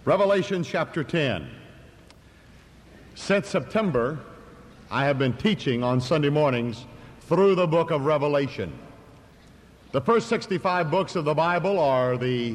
Revelation chapter 10. Since September, I have been teaching on Sunday mornings through the book of Revelation. The first 65 books of the Bible are the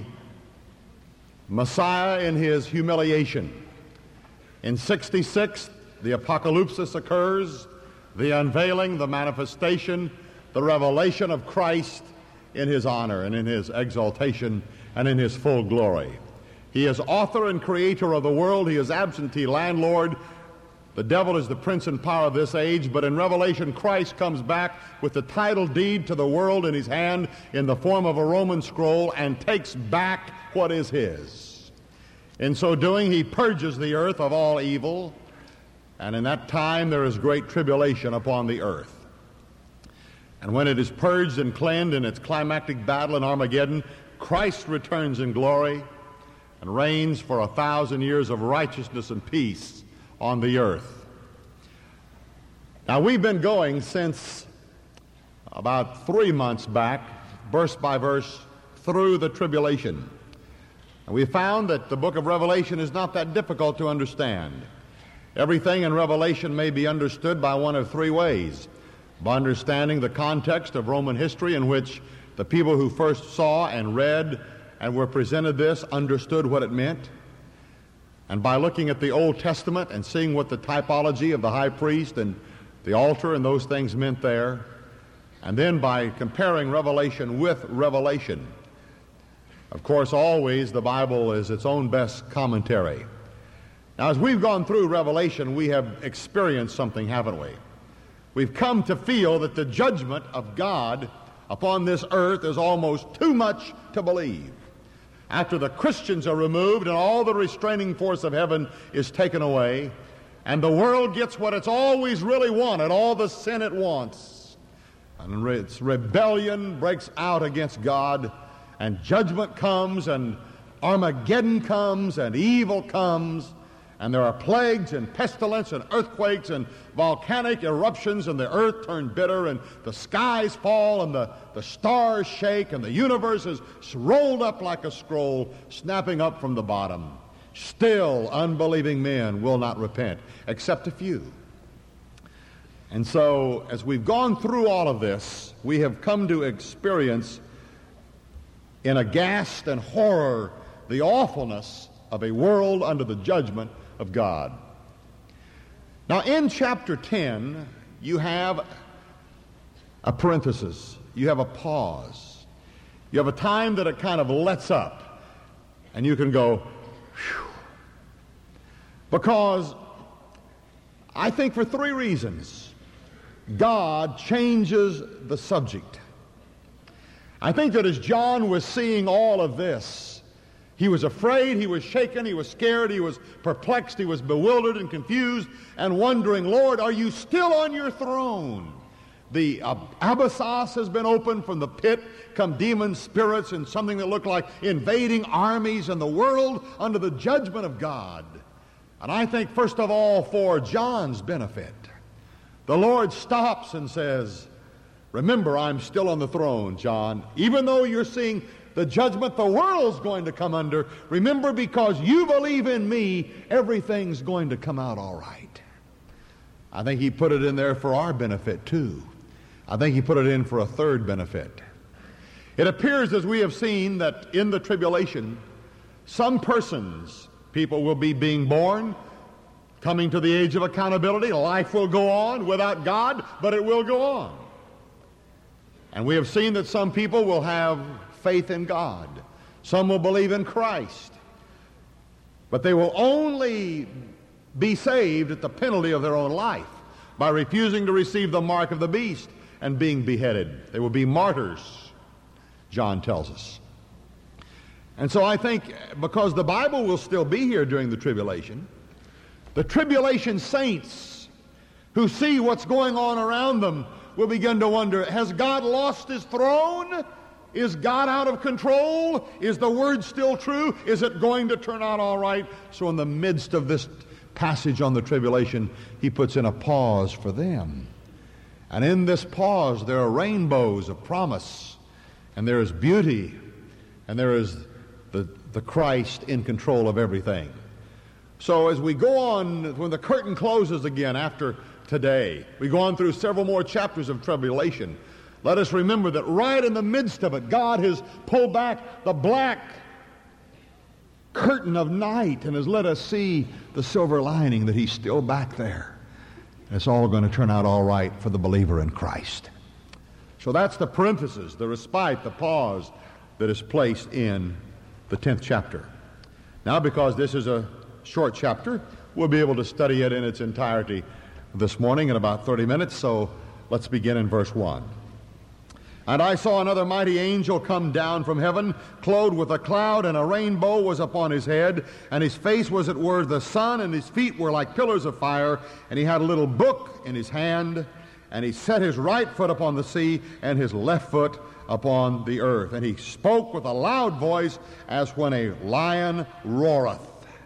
Messiah in his humiliation. In 66, the apocalypsis occurs, the unveiling, the manifestation, the revelation of Christ in his honor and in his exaltation and in his full glory. He is author and creator of the world. He is absentee landlord. The devil is the prince and power of this age, but in Revelation, Christ comes back with the title deed to the world in his hand in the form of a Roman scroll and takes back what is his. In so doing, he purges the earth of all evil, and in that time there is great tribulation upon the earth. And when it is purged and cleansed in its climactic battle in Armageddon, Christ returns in glory and reigns for 1,000 years of righteousness and peace on the earth. Now, we've been going since about 3 months back, verse by verse, through the tribulation. And we found that the book of Revelation is not that difficult to understand. Everything in Revelation may be understood by one of three ways: by understanding the context of Roman history in which the people who first saw and read and were presented this understood what it meant, and by looking at the Old Testament and seeing what the typology of the high priest and the altar and those things meant there, and then by comparing Revelation with Revelation. Of course, always the Bible is its own best commentary. Now, as we've gone through Revelation, we have experienced something, haven't we? We've come to feel that the judgment of God upon this earth is almost too much to believe. After the Christians are removed and all the restraining force of heaven is taken away, and the world gets what it's always really wanted, all the sin it wants, and its rebellion breaks out against God, and judgment comes, and Armageddon comes, and evil comes, and there are plagues and pestilence and earthquakes and volcanic eruptions, and the earth turns bitter, and the skies fall, and the stars shake, and the universe is rolled up like a scroll, snapping up from the bottom. Still, unbelieving men will not repent, except a few. And so, as we've gone through all of this, we have come to experience in aghast and horror the awfulness of a world under the judgment of God. Now, in chapter 10, you have a parenthesis. You have a pause. You have a time that it kind of lets up, and you can go, whew. Because I think for three reasons God changes the subject. I think that as John was seeing all of this, he was afraid, he was shaken, he was scared, he was perplexed, he was bewildered and confused and wondering, Lord, are you still on your throne? The abyssos has been opened. From the pit come demon spirits and something that looked like invading armies, and the world under the judgment of God. And I think, first of all, for John's benefit, the Lord stops and says, remember, I'm still on the throne, John. Even though you're seeing the judgment the world's going to come under, remember, because you believe in me, everything's going to come out all right. I think he put it in there for our benefit, too. I think he put it in for a third benefit. It appears, as we have seen, that in the tribulation, some persons, people will be being born, coming to the age of accountability. Life will go on without God, but it will go on. And we have seen that some people will have faith in God. Some will believe in Christ. But they will only be saved at the penalty of their own life by refusing to receive the mark of the beast and being beheaded. They will be martyrs, John tells us. And so I think because the Bible will still be here during the tribulation saints who see what's going on around them will begin to wonder, has God lost his throne? Is God out of control? Is the word still true? Is it going to turn out all right? So in the midst of this passage on the tribulation, he puts in a pause for them. And in this pause, there are rainbows of promise, and there is beauty, and there is the the Christ in control of everything. So as we go on, when the curtain closes again after today, we go on through several more chapters of tribulation. Let us remember that right in the midst of it, God has pulled back the black curtain of night and has let us see the silver lining, that He's still back there. It's all going to turn out all right for the believer in Christ. So that's the parenthesis, the respite, the pause that is placed in the 10th chapter. Now, because this is a short chapter, we'll be able to study it in its entirety this morning in about 30 minutes, so let's begin in verse 1. And I saw another mighty angel come down from heaven, clothed with a cloud, and a rainbow was upon his head, and his face was as it were the sun, and his feet were like pillars of fire, and he had a little book in his hand, and he set his right foot upon the sea, and his left foot upon the earth. And he spoke with a loud voice, as when a lion roareth.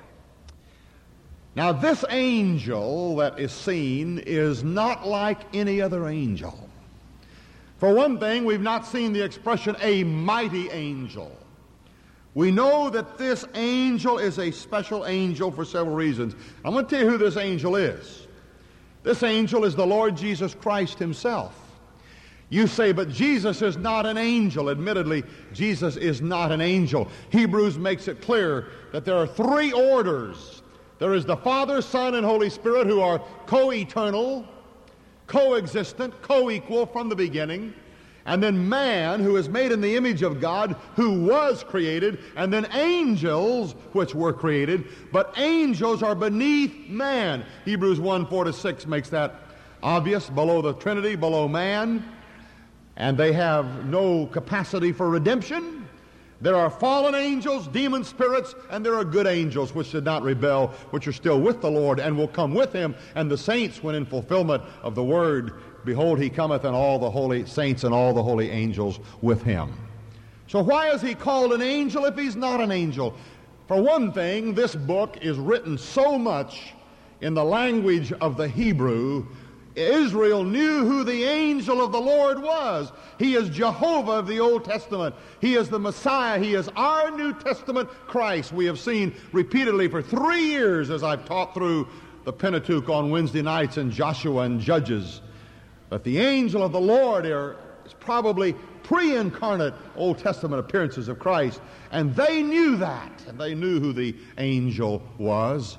Now this angel that is seen is not like any other angel. For one thing, we've not seen the expression, a mighty angel. We know that this angel is a special angel for several reasons. I'm going to tell you who this angel is. This angel is the Lord Jesus Christ Himself. You say, but Jesus is not an angel. Admittedly, Jesus is not an angel. Hebrews makes it clear that there are three orders. There is the Father, Son, and Holy Spirit, who are co-eternal, co-existent, co-equal from the beginning, and then man, who is made in the image of God, who was created, and then angels, which were created, but angels are beneath man. Hebrews 1:4-6 makes that obvious, below the Trinity, below man, and they have no capacity for redemption. There are fallen angels, demon spirits, and there are good angels which did not rebel, which are still with the Lord and will come with Him. And the saints, when in fulfillment of the word, behold, He cometh, and all the holy saints and all the holy angels with Him. So why is He called an angel if He's not an angel? For one thing, this book is written so much in the language of the Hebrew, Israel knew who the angel of the Lord was. He is Jehovah of the Old Testament. He is the Messiah. He is our New Testament Christ. We have seen repeatedly for 3 years as I've taught through the Pentateuch on Wednesday nights and Joshua and Judges, that the angel of the Lord is probably pre-incarnate Old Testament appearances of Christ. And they knew that, and they knew who the angel was.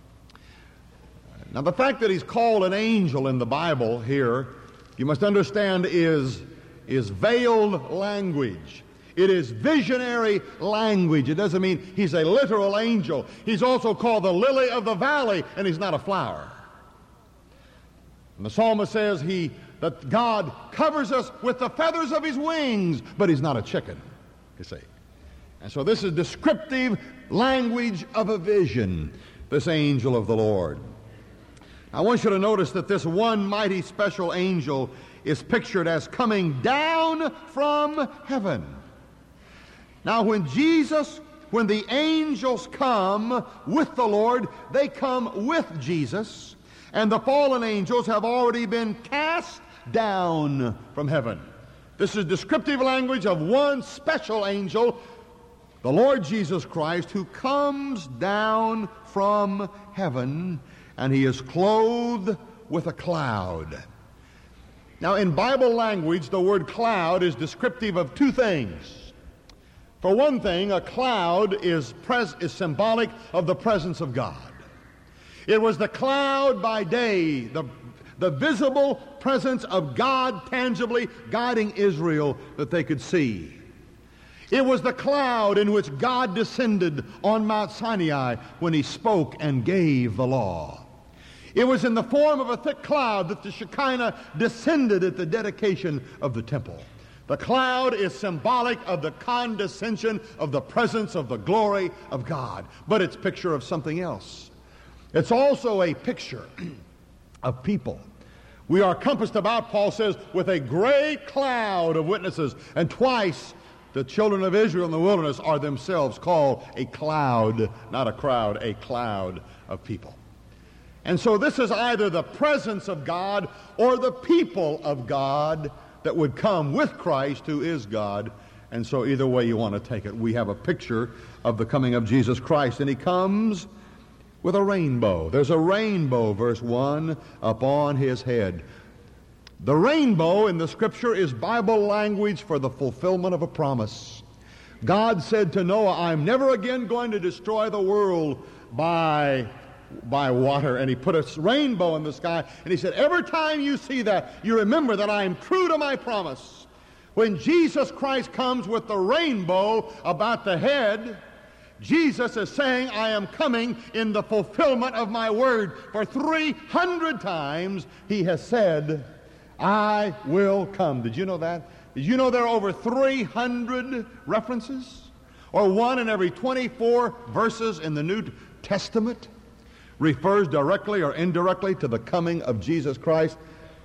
Now, the fact that he's called an angel in the Bible here, you must understand, is veiled language. It is visionary language. It doesn't mean he's a literal angel. He's also called the lily of the valley, and he's not a flower. And the psalmist says that God covers us with the feathers of His wings, but He's not a chicken, you see. And so this is descriptive language of a vision, this angel of the Lord. I want you to notice that this one mighty special angel is pictured as coming down from heaven. Now, when the angels come with the Lord, they come with Jesus, and the fallen angels have already been cast down from heaven. This is descriptive language of one special angel, the Lord Jesus Christ, who comes down from heaven, and He is clothed with a cloud. Now, in Bible language, the word cloud is descriptive of two things. For one thing, a cloud is symbolic of the presence of God. It was the cloud by day, the visible presence of God tangibly guiding Israel that they could see. It was the cloud in which God descended on Mount Sinai when He spoke and gave the law. It was in the form of a thick cloud that the Shekinah descended at the dedication of the temple. The cloud is symbolic of the condescension of the presence of the glory of God, but it's a picture of something else. It's also a picture of people. We are compassed about, Paul says, with a great cloud of witnesses, and twice the children of Israel in the wilderness are themselves called a cloud, not a crowd, a cloud of people. And so this is either the presence of God or the people of God that would come with Christ, who is God, And so either way you want to take it, we have a picture of the coming of Jesus Christ. And he comes with a rainbow. There's a rainbow, verse 1, upon his head. The rainbow in the Scripture is Bible language for the fulfillment of a promise. God said to Noah, I'm never again going to destroy the world by water. And he put a rainbow in the sky. And he said, every time you see that, you remember that I am true to my promise. When Jesus Christ comes with the rainbow about the head, Jesus is saying, I am coming in the fulfillment of my word. For 300 times he has said, I will come. Did you know that? Did you know there are over 300 references? Or one in every 24 verses in the New Testament refers directly or indirectly to the coming of Jesus Christ.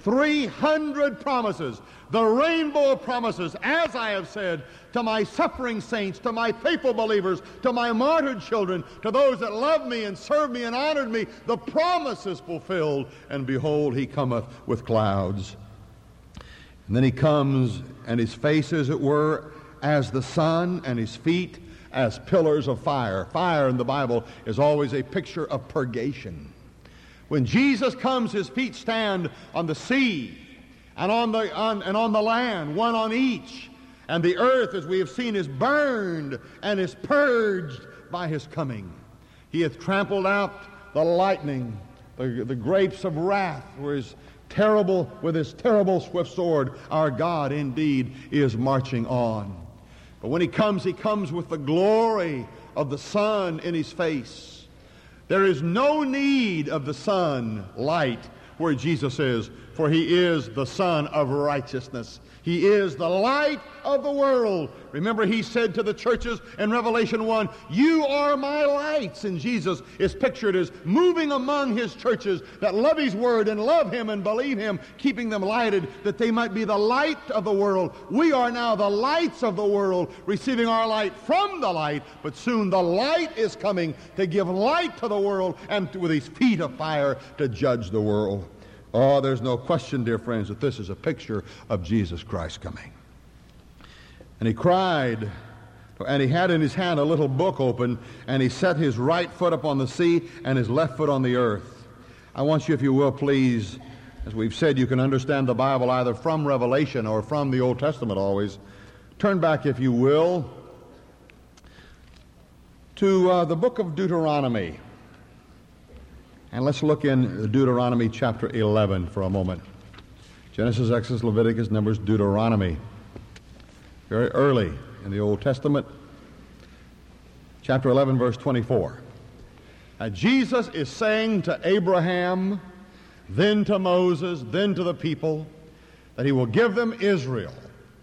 300 promises, the rainbow of promises, as I have said, to my suffering saints, to my faithful believers, to my martyred children, to those that loved me and served me and honored me. The promise is fulfilled, and behold, he cometh with clouds. And then he comes, and his face, as it were, as the sun, and his feet as pillars of fire. Fire in the Bible is always a picture of purgation. When Jesus comes, his feet stand on the sea and on the land, one on each. And the earth, as we have seen, is burned and is purged by his coming. He hath trampled out the lightning, the grapes of wrath, with his terrible swift sword. Our God indeed is marching on. But when he comes with the glory of the sun in his face. There is no need of the sun light where Jesus is, for he is the Son of righteousness. He is the light of the world. Remember, he said to the churches in Revelation 1, you are my lights. And Jesus is pictured as moving among his churches that love his word and love him and believe him, keeping them lighted, that they might be the light of the world. We are now the lights of the world, receiving our light from the light, but soon the light is coming to give light to the world and with his feet of fire to judge the world. Oh, there's no question, dear friends, that this is a picture of Jesus Christ coming. And he cried, and he had in his hand a little book open, and he set his right foot upon the sea and his left foot on the earth. I want you, if you will, please, as we've said, you can understand the Bible either from Revelation or from the Old Testament always. Turn back, if you will, to the book of Deuteronomy. And let's look in Deuteronomy chapter 11 for a moment. Genesis, Exodus, Leviticus, Numbers, Deuteronomy. Very early in the Old Testament. Chapter 11, verse 24. Now Jesus is saying to Abraham, then to Moses, then to the people, that he will give them Israel.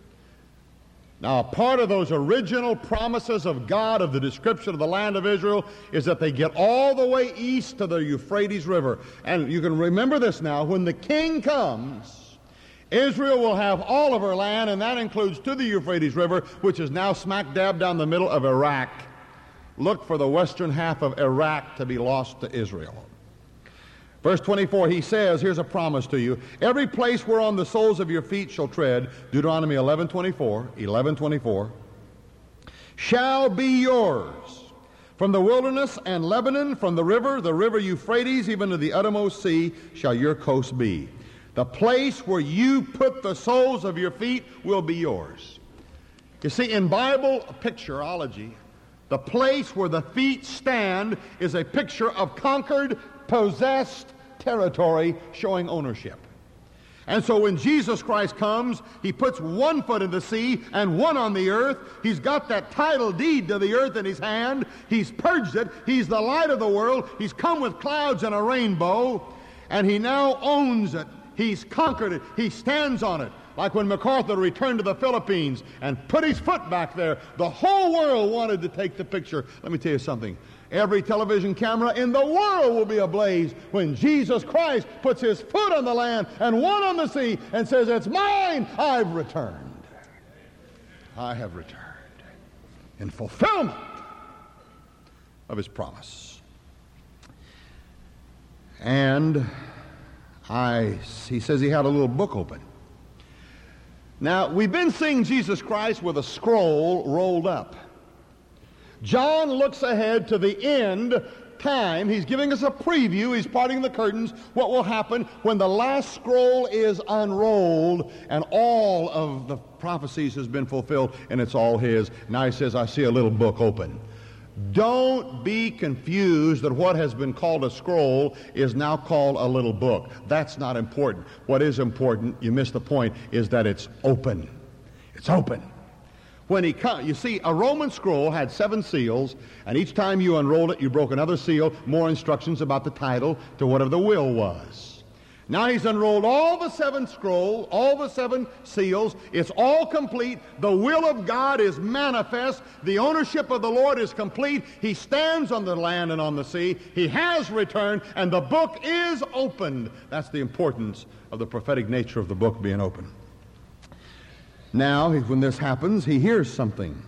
Now, part of those original promises of God of the description of the land of Israel is that they get all the way east to the Euphrates River. And you can remember this now. When the king comes, Israel will have all of her land, and that includes to the Euphrates River, which is now smack dab down the middle of Iraq. Look for the western half of Iraq to be lost to Israel. Verse 24, he says, here's a promise to you. Every place whereon the soles of your feet shall tread, Deuteronomy 11:24, shall be yours. From the wilderness and Lebanon, from the river Euphrates, even to the uttermost sea, shall your coast be. The place where you put the soles of your feet will be yours. You see, in Bible picturology, the place where the feet stand is a picture of conquered, possessed territory showing ownership. And so when Jesus Christ comes, he puts one foot in the sea and one on the earth. He's got that title deed to the earth in his hand. He's purged it. He's the light of the world. He's come with clouds and a rainbow, and he now owns it. He's conquered it. He stands on it. Like when MacArthur returned to the Philippines and put his foot back there, the whole world wanted to take the picture. Let me tell you something. Every television camera in the world will be ablaze when Jesus Christ puts his foot on the land and one on the sea and says, it's mine, I've returned. I have returned in fulfillment of his promise. And he says he had a little book open. Now, we've been seeing Jesus Christ with a scroll rolled up. John looks ahead to the end time. He's giving us a preview. He's parting the curtains. What will happen when the last scroll is unrolled and all of the prophecies has been fulfilled and it's all his. Now he says, I see a little book open. Don't be confused that what has been called a scroll is now called a little book. That's not important. What is important, you missed the point, is that it's open. It's open. When he comes, you see, a Roman scroll had 7 seals, and each time you unrolled it, you broke another seal, more instructions about the title to whatever the will was. Now he's unrolled all the 7 scrolls, all the 7 seals. It's all complete. The will of God is manifest. The ownership of the Lord is complete. He stands on the land and on the sea. He has returned, and the book is opened. That's the importance of the prophetic nature of the book being open. Now, when this happens, he hears something.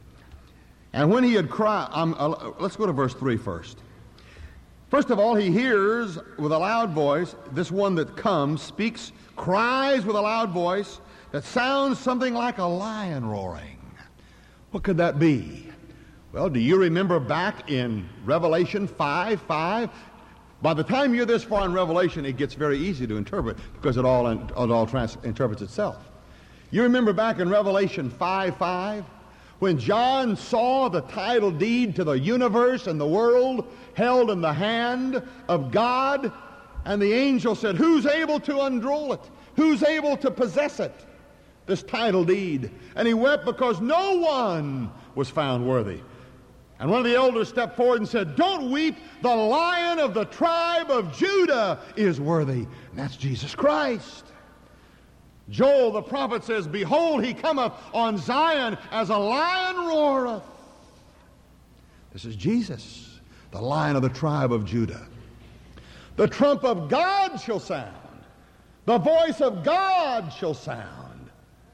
And when he had cried, let's go to verse 3 first. First of all, he hears with a loud voice, this one that comes, speaks, cries with a loud voice that sounds something like a lion roaring. What could that be? Well, do you remember back in Revelation 5:5? By the time you're this far in Revelation, it gets very easy to interpret because it all interprets itself. You remember back in Revelation 5:5? When John saw the title deed to the universe and the world held in the hand of God, and the angel said, who's able to unroll it? Who's able to possess it? This title deed. And he wept because no one was found worthy. And one of the elders stepped forward and said, don't weep, the Lion of the tribe of Judah is worthy. And that's Jesus Christ. Joel the prophet says, behold, he cometh on Zion as a lion roareth. This is Jesus, the Lion of the tribe of Judah. The trump of God shall sound. The voice of God shall sound.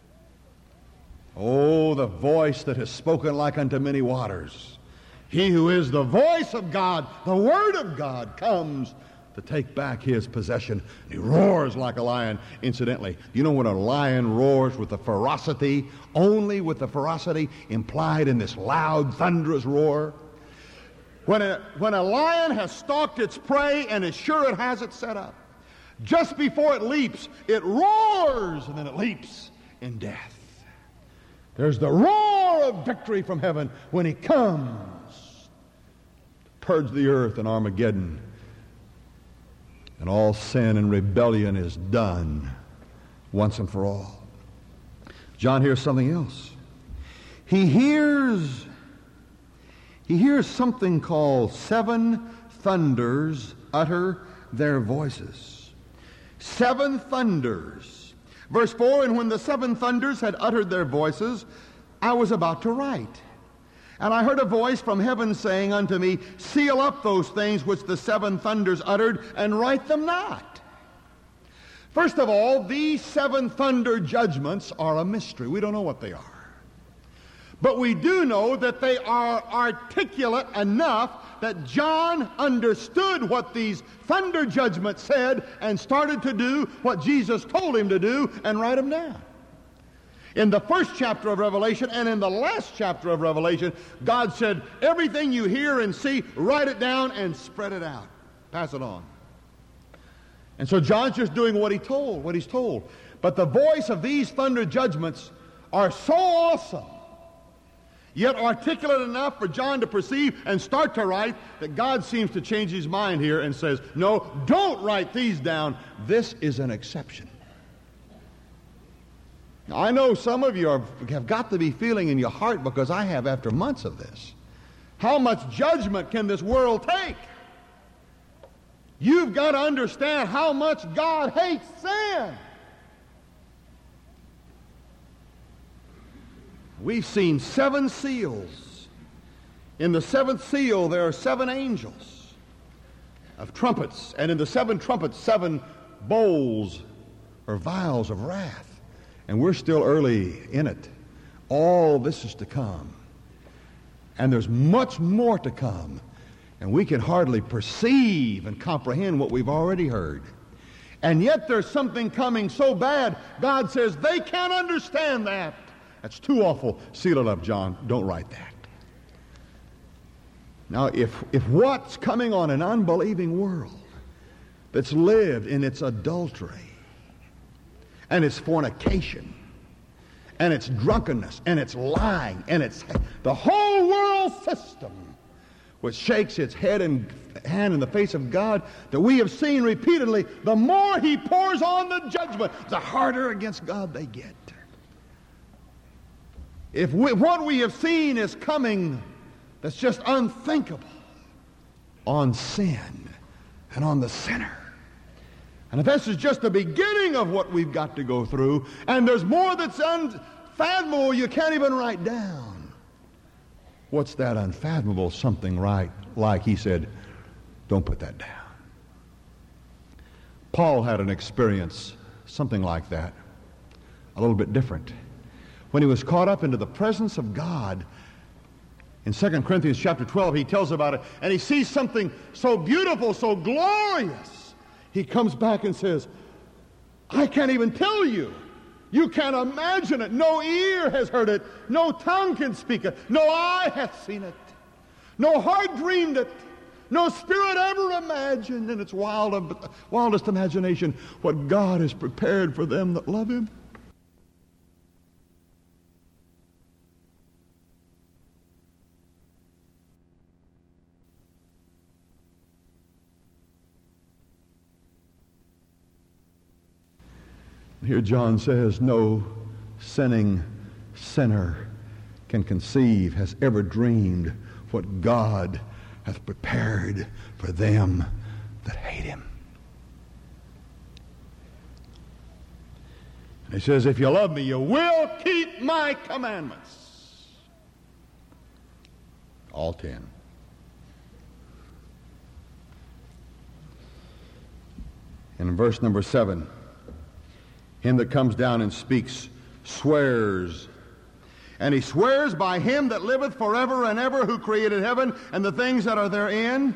Oh, the voice that has spoken like unto many waters. He who is the voice of God, the Word of God, comes to take back his possession. And he roars like a lion. Incidentally, you know when a lion roars with the ferocity, only with the ferocity implied in this loud, thunderous roar? When a lion has stalked its prey and is sure it has it set up, just before it leaps, it roars and then it leaps in death. There's the roar of victory from heaven when he comes to purge the earth in Armageddon. And all sin and rebellion is done once and for all. John hears something else. He hears something called 7 thunders utter their voices. 7 thunders. Verse 4, and when the 7 thunders had uttered their voices, I was about to write. And I heard a voice from heaven saying unto me, seal up those things which the 7 thunders uttered, and write them not. First of all, these 7 thunder judgments are a mystery. We don't know what they are. But we do know that they are articulate enough that John understood what these thunder judgments said and started to do what Jesus told him to do and write them down. In the first chapter of Revelation and in the last chapter of Revelation, God said, everything you hear and see, write it down and spread it out. Pass it on. And so John's just doing what he's told. But the voice of these thunder judgments are so awesome, yet articulate enough for John to perceive and start to write, that God seems to change his mind here and says, no, don't write these down. This is an exception. Now, I know some of you have got to be feeling in your heart, because I have after months of this, how much judgment can this world take? You've got to understand how much God hates sin. We've seen 7 seals. In the 7th seal, there are 7 angels of trumpets. And in the 7 trumpets, 7 bowls or vials of wrath. And we're still early in it. All this is to come. And there's much more to come. And we can hardly perceive and comprehend what we've already heard. And yet there's something coming so bad, God says they can't understand that. That's too awful. Seal it up, John. Don't write that. Now, if what's coming on an unbelieving world that's lived in its adultery and its fornication and its drunkenness and its lying and its the whole world system, which shakes its head and hand in the face of God, that we have seen repeatedly, the more he pours on the judgment, the harder against God they get. If what we have seen is coming that's just unthinkable on sin and on the sinner, and if this is just the beginning of what we've got to go through, and there's more that's unfathomable you can't even write down. What's that unfathomable something like? He said, don't put that down. Paul had an experience, something like that, a little bit different. When he was caught up into the presence of God, in 2 Corinthians chapter 12, he tells about it, and he sees something so beautiful, so glorious. He comes back and says, I can't even tell you. You can't imagine it. No ear has heard it. No tongue can speak it. No eye hath seen it. No heart dreamed it. No spirit ever imagined in its wildest imagination what God has prepared for them that love him. Here John says, no sinning sinner can conceive, has ever dreamed what God hath prepared for them that hate him. And he says, if you love me, you will keep my commandments. All 10. And in verse number 7, him that comes down and speaks swears. And he swears by him that liveth forever and ever, who created heaven and the things that are therein.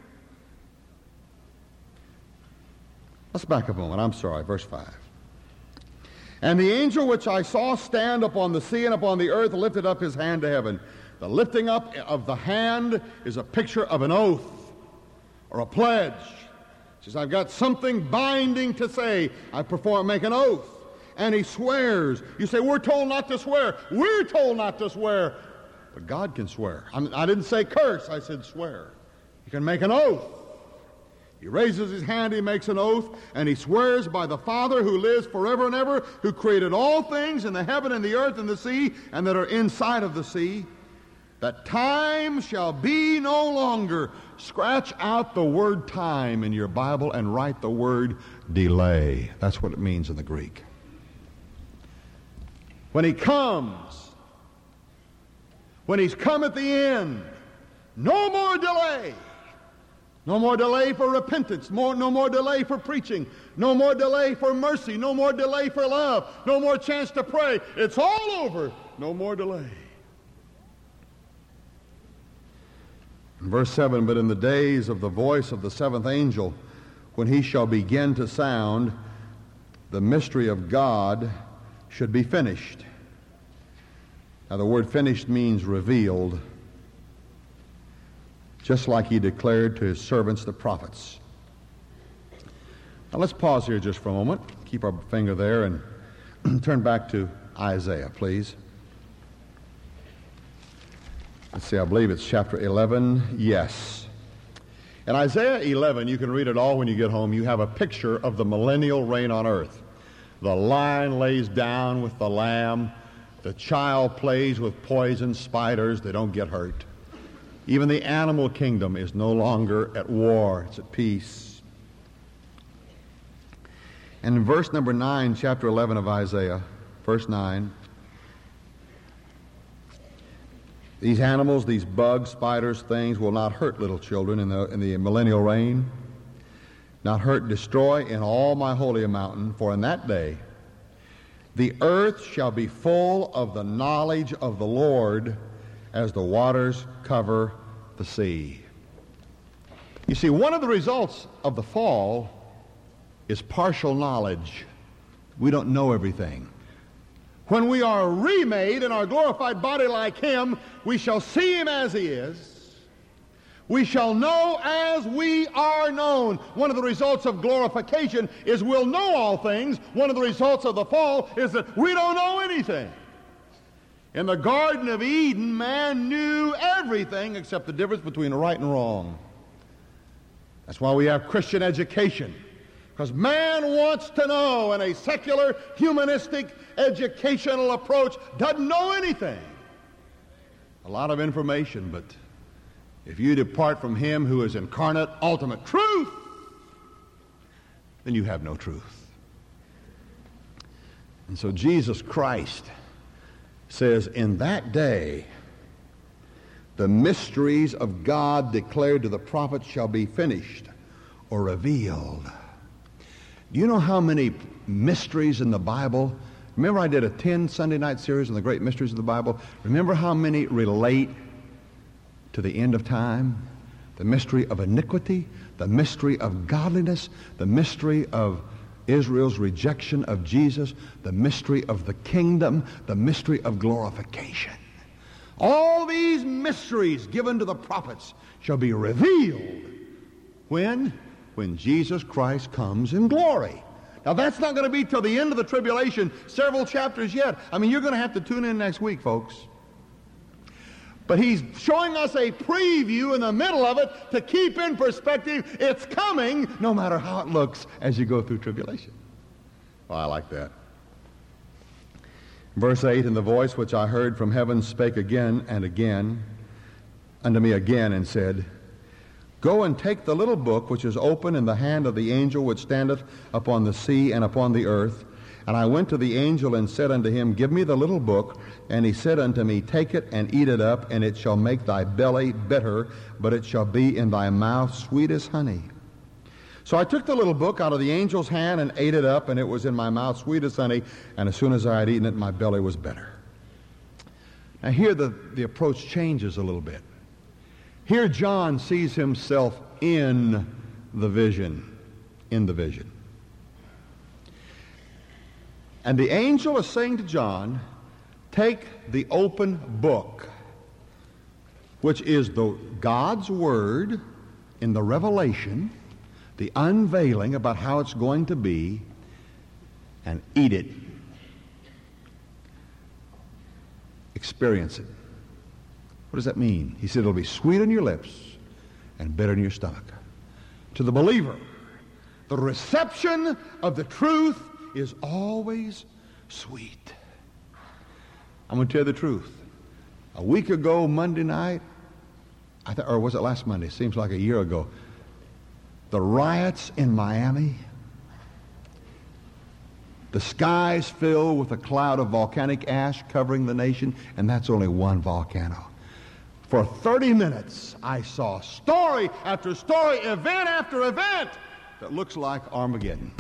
Let's back up a moment. I'm sorry. Verse 5. And the angel which I saw stand upon the sea and upon the earth lifted up his hand to heaven. The lifting up of the hand is a picture of an oath or a pledge. He says, I've got something binding to say. I make an oath. And he swears. You say, we're told not to swear. We're told not to swear. But God can swear. I didn't say curse. I said swear. He can make an oath. He raises his hand, he makes an oath, and he swears by the Father who lives forever and ever, who created all things in the heaven and the earth and the sea, and that are inside of the sea, that time shall be no longer. Scratch out the word time in your Bible and write the word delay. That's what it means in the Greek. When he comes, when he's come at the end, no more delay. No more delay for repentance. No more delay for preaching. No more delay for mercy. No more delay for love. No more chance to pray. It's all over. No more delay. In verse 7, but in the days of the voice of the seventh angel, when he shall begin to sound, the mystery of God should be finished. Now the word finished means revealed, just like he declared to his servants, the prophets. Now let's pause here just for a moment. Keep our finger there and turn back to Isaiah, please. Let's see, I believe it's chapter 11. Yes. In Isaiah 11, you can read it all when you get home. You have a picture of the millennial reign on earth. The lion lays down with the lamb. The child plays with poison spiders. They don't get hurt. Even the animal kingdom is no longer at war. It's at peace. And in verse number 9, chapter 11 of Isaiah, verse 9, these animals, these bugs, spiders, things will not hurt little children in the millennial reign, not hurt, destroy in all my holy mountain, for in that day the earth shall be full of the knowledge of the Lord as the waters cover the sea. You see, one of the results of the fall is partial knowledge. We don't know everything. When we are remade in our glorified body like him, we shall see him as he is. We shall know as we are known. One of the results of glorification is we'll know all things. One of the results of the fall is that we don't know anything. In the Garden of Eden, man knew everything except the difference between right and wrong. That's why we have Christian education. Because man wants to know, and a secular, humanistic, educational approach doesn't know anything. A lot of information, but if you depart from him who is incarnate, ultimate truth, then you have no truth. And so Jesus Christ says, in that day, the mysteries of God declared to the prophets shall be finished or revealed. Do you know how many mysteries in the Bible? Remember I did a 10 Sunday night series on the great mysteries of the Bible? Remember how many relate to the end of time? The mystery of iniquity, the mystery of godliness, the mystery of Israel's rejection of Jesus, the mystery of the kingdom, the mystery of glorification. All these mysteries given to the prophets shall be revealed. When? When Jesus Christ comes in glory. Now that's not going to be till the end of the tribulation, several chapters yet. I mean, you're going to have to tune in next week, folks. But he's showing us a preview in the middle of it to keep in perspective it's coming no matter how it looks as you go through tribulation. Well, I like that. Verse 8, and the voice which I heard from heaven spake again and again unto me again and said, Go and take the little book which is open in the hand of the angel which standeth upon the sea and upon the earth. And I went to the angel and said unto him, Give me the little book. And he said unto me, Take it and eat it up, and it shall make thy belly bitter, but it shall be in thy mouth sweet as honey. So I took the little book out of the angel's hand and ate it up, and it was in my mouth sweet as honey. And as soon as I had eaten it, my belly was bitter. Now here the approach changes a little bit. Here John sees himself in the vision. In the vision. And the angel is saying to John, take the open book, which is God's word in the revelation, the unveiling about how it's going to be, and eat it. Experience it. What does that mean? He said it'll be sweet on your lips and bitter in your stomach. To the believer, the reception of the truth is always sweet. I'm going to tell you the truth. A week ago, Monday night, or was it last Monday? Seems like a year ago. The riots in Miami. The skies filled with a cloud of volcanic ash covering the nation, and that's only one volcano. For 30 minutes, I saw story after story, event after event that looks like Armageddon.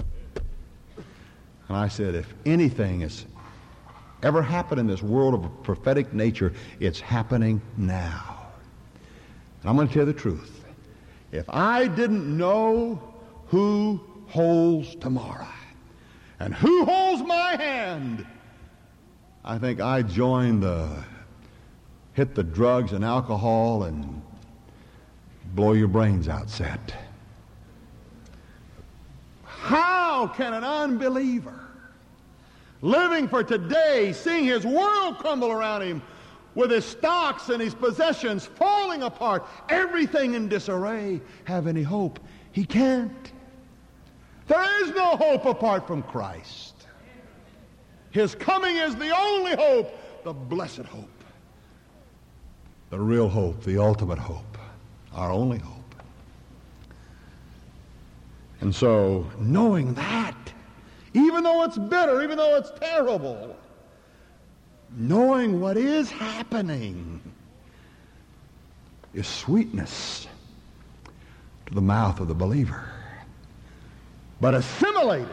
And I said, if anything has ever happened in this world of a prophetic nature, it's happening now. And I'm going to tell you the truth. If I didn't know who holds tomorrow and who holds my hand, I think I'd hit the drugs and alcohol and blow your brains out set. How can an unbeliever living for today, seeing his world crumble around him with his stocks and his possessions falling apart, everything in disarray, have any hope? He can't. There is no hope apart from Christ. His coming is the only hope, the blessed hope, the real hope, the ultimate hope, our only hope. And so, knowing that, even though it's bitter, even though it's terrible, knowing what is happening is sweetness to the mouth of the believer. But assimilated,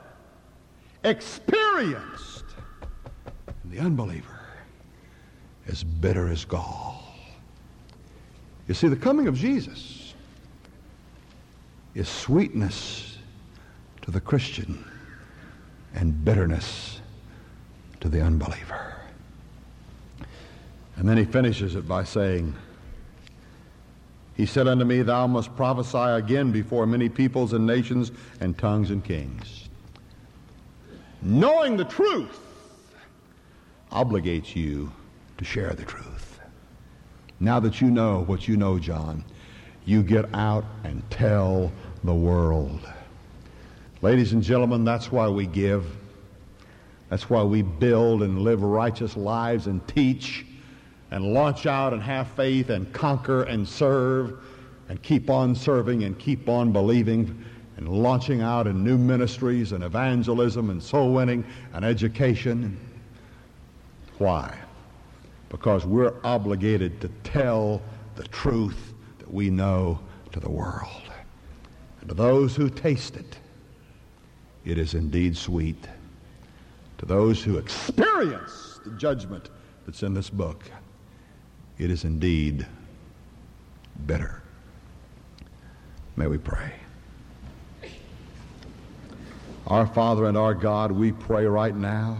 experienced in the unbeliever is bitter as gall. You see, the coming of Jesus is sweetness to the Christian and bitterness to the unbeliever. And then he finishes it by saying, he said unto me, thou must prophesy again before many peoples and nations and tongues and kings. Knowing the truth obligates you to share the truth. Now that you know what you know, John, you get out and tell the world. Ladies and gentlemen, that's why we give. That's why we build and live righteous lives and teach and launch out and have faith and conquer and serve and keep on serving and keep on believing and launching out in new ministries and evangelism and soul winning and education. Why? Because we're obligated to tell the truth that we know to the world. And to those who taste it, it is indeed sweet. To those who experience the judgment that's in this book, it is indeed bitter. May we pray. Our Father and our God, we pray right now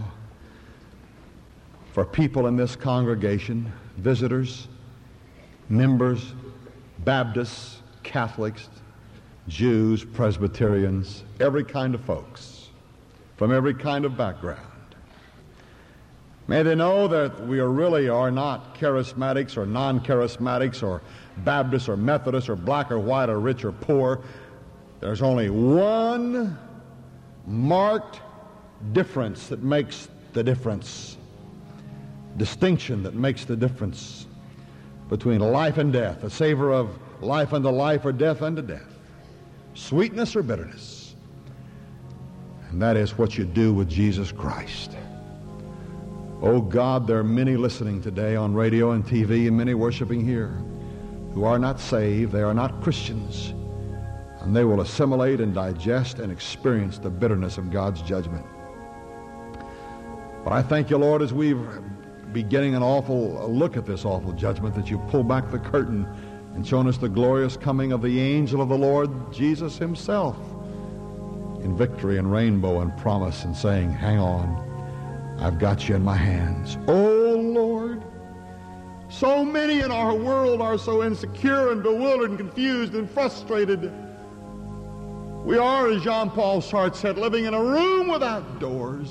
for people in this congregation, visitors, members, Baptists, Catholics, Jews, Presbyterians, every kind of folks, from every kind of background. May they know that we really are not charismatics or non-charismatics or Baptists or Methodists or black or white or rich or poor. There's only one marked difference that makes the difference. Distinction that makes the difference between life and death, a savor of life unto life or death unto death, sweetness or bitterness. And that is what you do with Jesus Christ. Oh God, there are many listening today on radio and TV and many worshiping here who are not saved, they are not Christians, and they will assimilate and digest and experience the bitterness of God's judgment. But I thank you, Lord, as we've beginning an awful look at this awful judgment, that you pull back the curtain and shown us the glorious coming of the angel of the Lord, Jesus himself, in victory and rainbow and promise, and saying, hang on, I've got you in my hands. Oh, Lord, so many in our world are so insecure and bewildered and confused and frustrated. We are, as Jean-Paul Sartre said, living in a room without doors.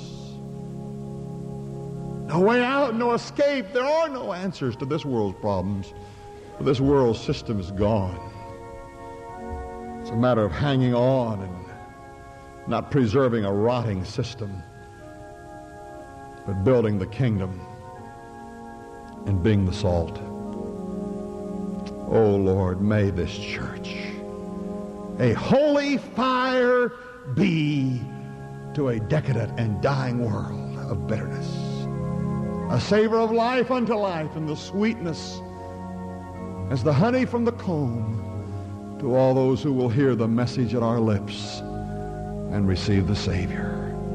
No way out, no escape. There are no answers to this world's problems. This world system is gone. It's a matter of hanging on and not preserving a rotting system, but building the kingdom and being the salt. Oh, Lord, may this church a holy fire be to a decadent and dying world of bitterness. A savor of life unto life, and the sweetness as the honey from the comb to all those who will hear the message at our lips and receive the Savior.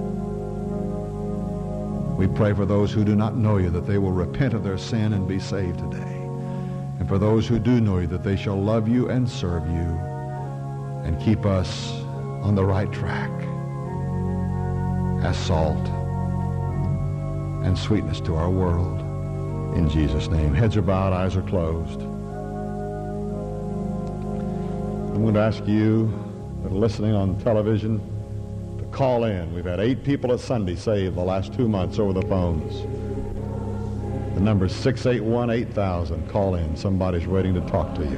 We pray for those who do not know you, that they will repent of their sin and be saved today. And for those who do know you, that they shall love you and serve you and keep us on the right track as salt and sweetness to our world. In Jesus' name. Heads are bowed, eyes are closed. I'm going to ask you that are listening on television to call in. We've had 8 people a Sunday saved the last 2 months over the phones. The number is 681-8000. Call in. Somebody's waiting to talk to you.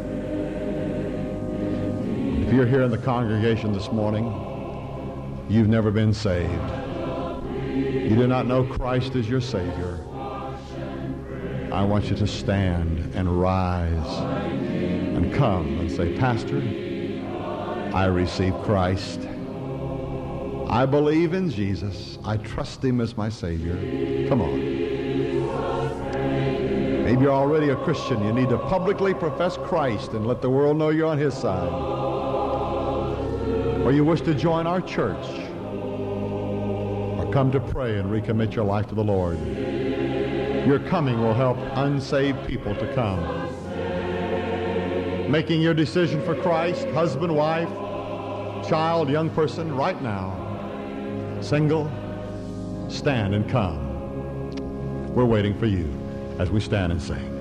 If you're here in the congregation this morning, you've never been saved. You do not know Christ as your Savior. I want you to stand and rise and come and say, Pastor, I receive Christ. I believe in Jesus. I trust him as my Savior. Come on. Maybe you're already a Christian. You need to publicly profess Christ and let the world know you're on his side. Or you wish to join our church, or come to pray and recommit your life to the Lord. Your coming will help unsaved people to come. Making your decision for Christ, husband, wife, child, young person, right now, single, stand and come. We're waiting for you as we stand and sing.